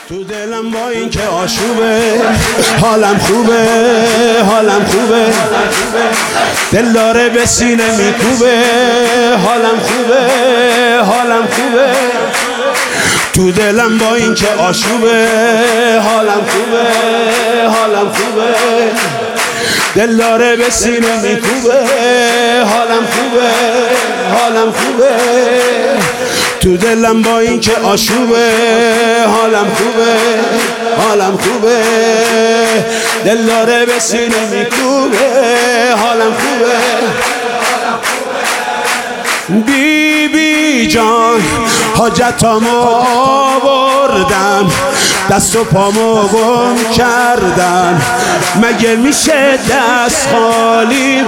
تو دلم با این که آشوبه، حالم خوبه، حالم خوبه، دل داره به سینه میکوبه، حالم خوبه، حالم خوبه، تو دلم با این که آشوبه، حالم خوبه، حالم خوبه، دل داره به سینه میکوبه، حالم خوبه، حالم خوبه، تو دلم با این که آشوبه، حالم خوبه، حالم خوبه، دل داره به سینه میکوبه، حالم خوبه. بی بی جان حاجتامو آوردم، دست و پامو گم کردم، مگه میشه دست خالی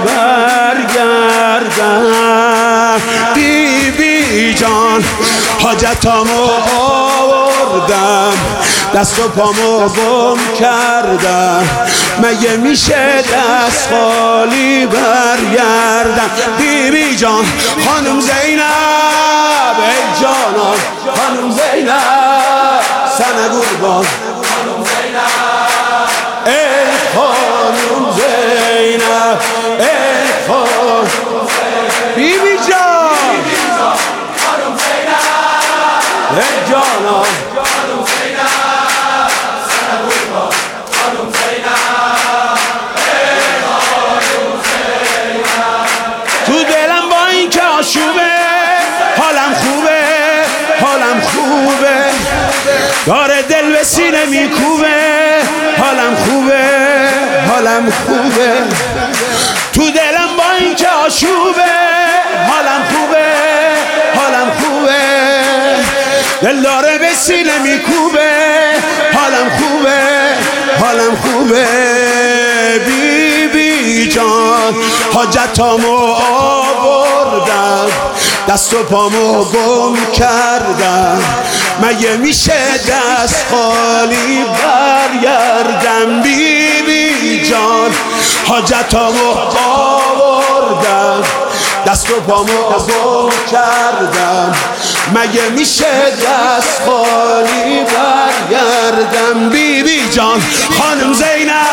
برگردم؟ بی بی جان حاجتامو آوردم، دست و پامو گم کردم، مگه میشه دست خالی برگردم؟ بی بی جان خانم زینب، ای جانان خانم زینب، سنه قربان خانم زینب، ای خانم زینب، ای خانم زینب، بی بی جان خانم زینب، ای جانان خانم زینب، سنه قربان خانم زینب، ای خانم زینب. تو دلم با این که آشوبه، حالم خوبه، حالم خوبه، داره دل به سینه میکوبه، حالم خوبه، حالم خوبه، تو دلم با این که آشوبه، حالم خوبه، حالم خوبه، دل داره به سینه میکوبه، حالم خوبه، حالم خوبه. بی بی جان حاجتامو آوردم، دست و پامو گم کردم، مگه میشه دست خالی برگردم؟ بی بی جان حاجتامو آوردم، دست و پامو گم کردم، مگه میشه دست خالی برگردم؟ بی بی جان خانم زینب،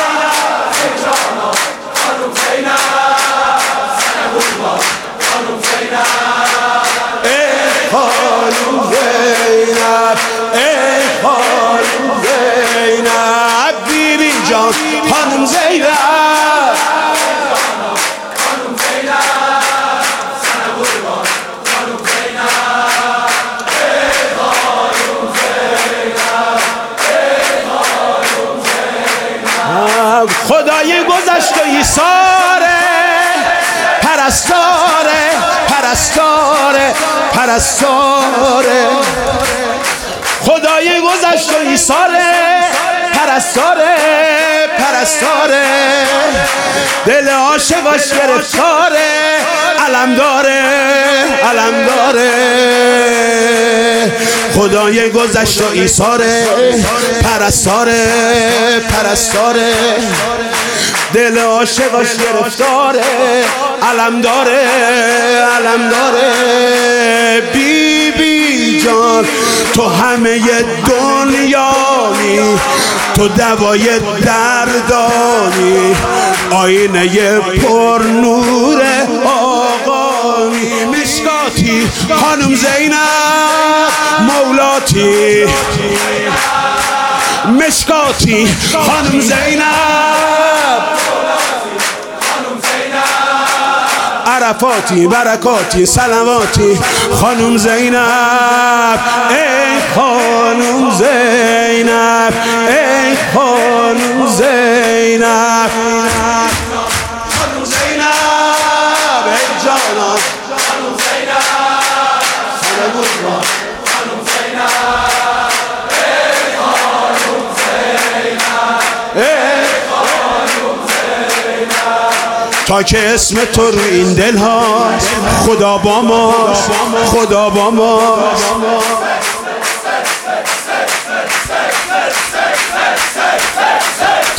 خانم زینب، ای خانم زینب، بی بی جان خانم زینب، خانم زینب، سنه قربان خانم زینب، ای خانم زینب، ای خانم زینب. خدای گذشت و ایثاره، پرستاره، پرستاره، پرستاره، خدای گذشت و ایثاره، پرستاره، پرستاره، دل عاشقاش گرفتاره، علم داره، علم داره، خدای گذشت و ایثاره، پرستاره، پرستاره، دل عاشقاش گرفتاره، علم داره، علم داره. بی بی جان تو همه دنیایی، تو دوای دردانی، آینه پر نور آقایی، مشکاتی خانم زینب، مولاتی مشکاتی خانم زینب، عرفاتی برکاتی سلواتی خانم زینب، ای خانم زینب، ای خانم زینب، خانم زینب، ای جانان خانم زینب، سنه قربان خانم زینب، ای خانم زینب، ای خانم زینب. تا که اسم تو رو این دل ها، خدا با ما، خدا با ما،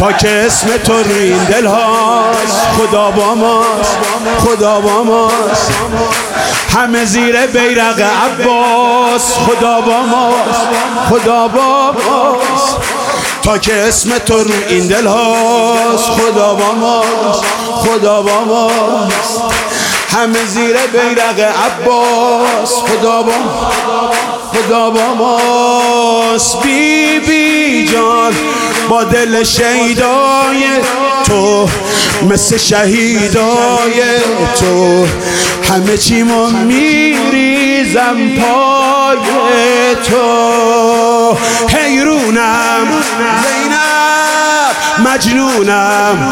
تا که اسم تو رو این دل هاست. خدا با ماست، خدا با ماست، همه زیر بیرق عباس. خدا با ماست، خدا با ماست، تا که اسم تو رو این دل هاست. خدا با ماست، خدا با ماست، همه زیر بیرق عباس. خدا با ماست. بی بی جان با دل شیدای تو، مثل شهیدای تو، همه چیمو میریزم پای تو. حیرونم زینب، مجنونم،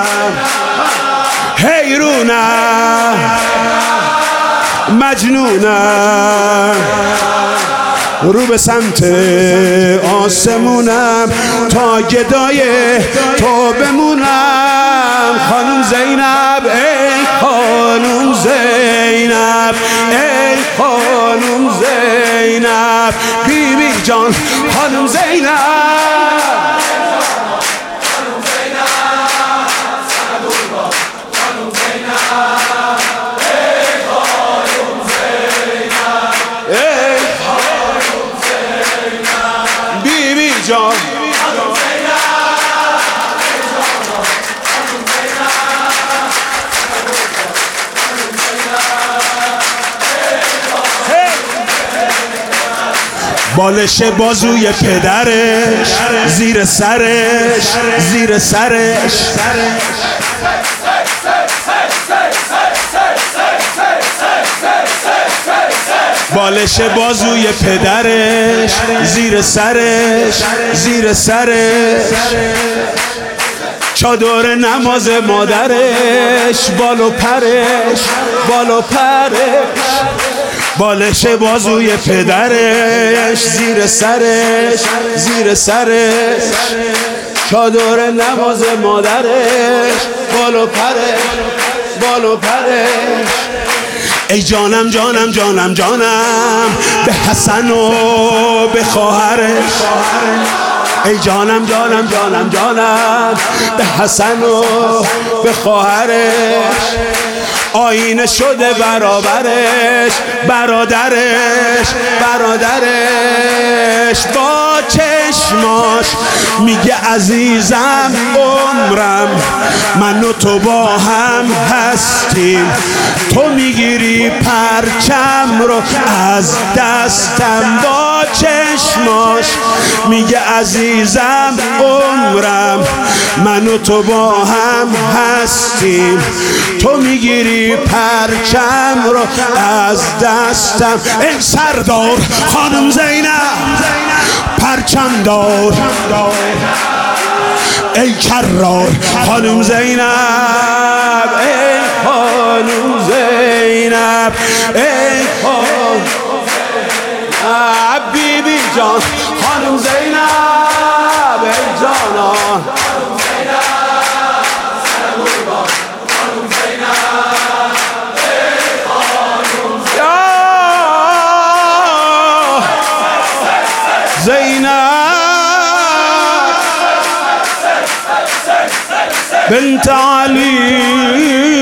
حیرونم مجنونم، رو به سمت آسمونم تا گدای تو بمونم. خانم زینب، ای خانم زینب، ای خانم زینب، بی بی جان خانم زینب. جان بالش بازوی پدرش، زیر سرش، زیر سرش، بالش بازوی پدرش، زیر سرش، زیر سرش، چادر نماز مادرش، بال و پرش، بال و پرش، بالش بازوی پدرش، زیر سرش، زیر سرش، چادر نماز مادرش، بال و پرش، بال و پرش. ای جانم جانم جانم جانم به حسن و به خواهرش. ای جانم جانم جانم جانم به حسن و به خواهرش. آینه شده برابرش، برادرش، برادرش. با چشماش میگه عزیزم عمرم، من و تو با هم هستیم. تو میگیری پرچم رو از دستم. با چشماش میگه عزیزم عمرم، من و تو با هم هستیم. تو میگیری پرچم رو از دستم. ای سردار خانم زینب پرچم دار، ای کرار خانم زینب، ای خانم زینب، ای خانم بی بی جان خانم زینب، ای جانان زینب بنت علی